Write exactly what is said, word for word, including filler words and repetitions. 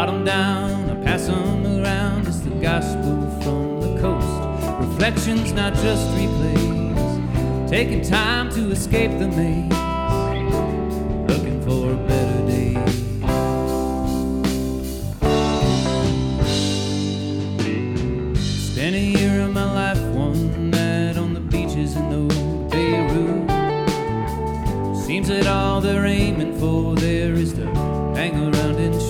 jot them down, I pass them around. It's the gospel from the coast. Reflections, not just replays. Taking time to escape the maze. Looking for a better day. Spent a year of my life one night on the beaches in old Beirut. Seems that all they're aiming for there is to hang around